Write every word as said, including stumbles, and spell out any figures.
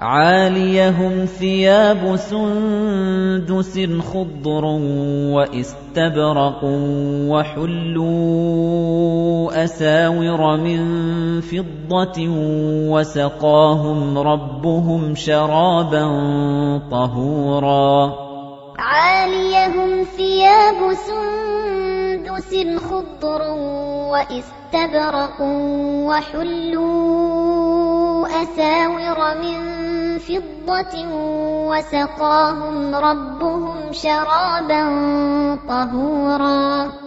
عَالِيَهُمْ ثِيَابُ سُندُسٍ خُضْرٌ وَإِسْتَبْرَقٌ وَحُلُّوا أَسَاوِرَ مِن فِضَّةٍ وَسَقَاهُمْ رَبُّهُمْ شَرَابًا طَهُورًا عَالِيَهُمْ ثِيَابُ سُندُسٍ خُضْرٌ وَإِسْتَبْرَقٌ وَحُلُّوا أَسَاوِرَ مِن فِضَّةٍ وَسَقَاهُمْ رَبُّهُمْ شَرَابًا طَهُورًا